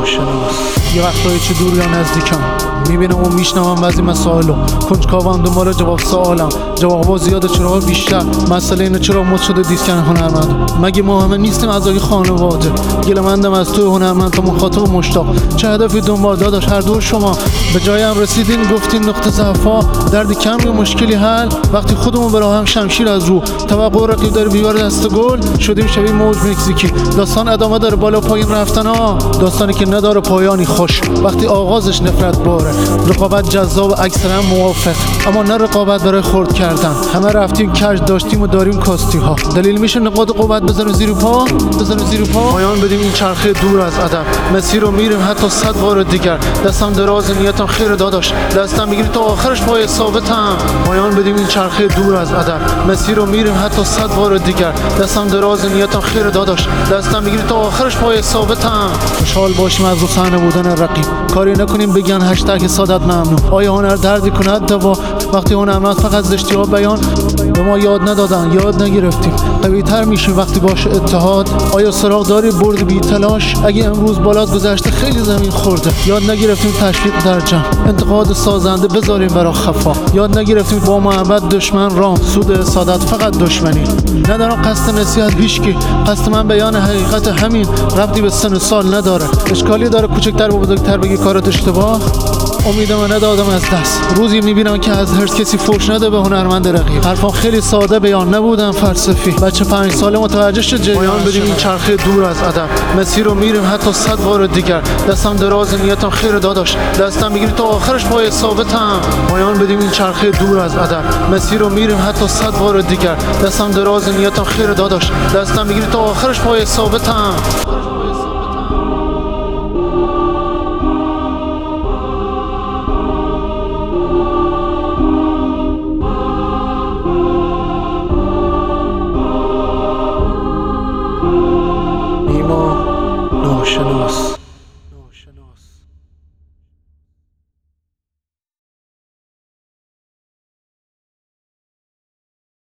ناشناس. یه وقتایی چه دور یا نزدیکم، میبینم و میشنوم بعضی مسائلو، کنجکاوم دنبال جواب سوالم، جوابا زیاده چرا بیشتر، مسئله اینه چرا مد شده دیسکن هنرمند. مگه ما همه نیستیم اعضای خانواده؟ گله‌مندم از تو هنرمند تا مخاطب مشتاق، چه هدفی دنبال داداش هر دور شما؟ به جایی هم رسیدین گفتین نقطه ضعفا، دردی کم یا مشکلی حل، وقتی خودمون به راه هم شمشیر از رو، توقع رقیب داره بیوار دست گل، شدیم شبیه موج مکزیکی. داستان ادامه داره بالا پایین رفتن ها، داستانی که نداره پایانی خوش، وقتی آغازش نفرت باره. رقابت جذاب اکثرا موافق، اما نه رقابت برای خرد کردن. همه رفتیم کج داشتیم و داریم کاستی ها، دلیل میشه نقاط قوت بزنیم زیر پا، پایان بدیم این چرخه دور از ادب. مسیر رو میریم حتی 100 بار دیگر، دستم دراز نیتم خیر داداش، دستم میگیری تا آخرش پای ثابتم. پایان بدیم این چرخه دور از ادب. مسیر رو میریم حتی 100 بار دیگر، دستم دراز نیتم خیر داداش، دستم میگیری تا آخرش پای ثابتم. خوشحال باشیم از رو صحنه بودن رقیب، کاری نکنیم بگن هشتگ سادت ممنوع. آیا هنر دردی کند دوا؟ وقتی هنرمند فقط زشتی ها بیان، به ما یاد ندادن، یاد نگرفتیم. قوی تر میشیم وقتی باشه اتحاد. آیا سراغ داری برد بی تلاش؟ اگه امروز بالات گذشته خیلی زمین خورده، یاد نگرفتیم تشویق در جمع، انتقاد سازنده بذاریم برا خفا. یاد نگرفتیم با محبت دشمن رام، سود سادت فقط دشمنی. ندارم قصد نصیحت هیچکی، قصد من بیان حقیقت، همین ربطی به سن و سال نداره. اشکالی داره کوچکتر و بزرگتر بگی کارت اشتباه؟ امیدم ندادم از دست، روزی میبینم که از هرس کسی فوش نده به هنرمند رقیب. حرفام خیلی ساده بیان نبودم فلسفی، بچه 5 ساله متوجه شد جریان. پایان بدیم این چرخه دور از ادب. مسیر رو میریم حتی 100 بار دیگر، دستم دراز نیتم خیر داداش، دستم میگیری تا آخرش پای ثابتم. پایان بدیم این چرخه دور از ادب. مسیر رو میریم حتی 100 بار دیگر، دستم دراز نیتم خیر داداش، دستم میگیری تا آخرش پای ثابتم. ناشناس.